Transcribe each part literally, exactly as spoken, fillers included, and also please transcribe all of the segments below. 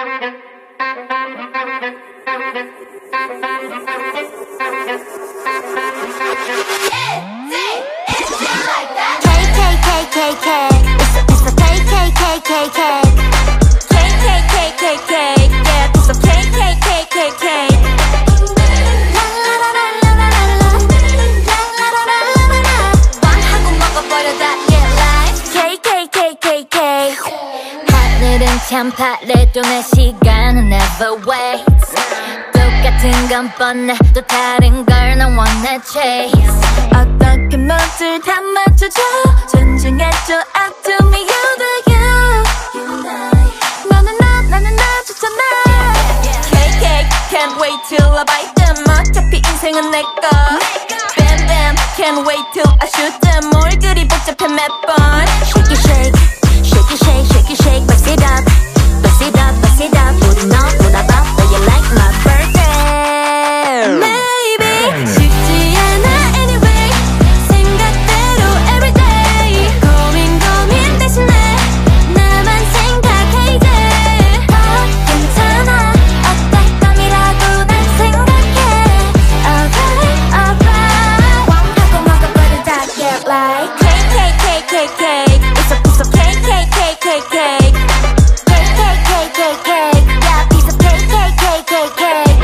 참 바래도 내 시간은 never waits. 똑같은 건 뻔해 또 다른 걸 난 원해 chase. 어떻게 모두 다 맞춰줘 존중해줘 up to me you the you. 너는 나 나는 나 좋잖아. 케이크 can't wait till I bite them. 어차피 인생은 내꺼. Bam bam can't wait till I shoot them. 뭘 그리 복잡해 몇 번. Shake it shake shake it shake shake it shake bust it up bust it up bust it up 우리 너보다 바빠 you like my birthday. Maybe 쉽지 않아 anyway 생각대로 everyday 고민 고민 대신에 나만 생각해 이제 다 괜찮아 어떨 밤이라고 난 생각해 alright alright 하고 먹어버리다 get like cake cake cake cake cake it's a piece of cake cake cake cake cake cake cake cake cake cake yeah piece of cake cake cake cake cake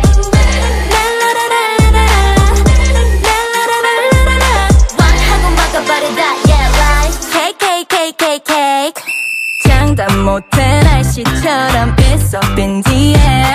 하고 먹어버리다 yeah right cake cake cake cake cake 장담 못해 날씨처럼 it's up in the air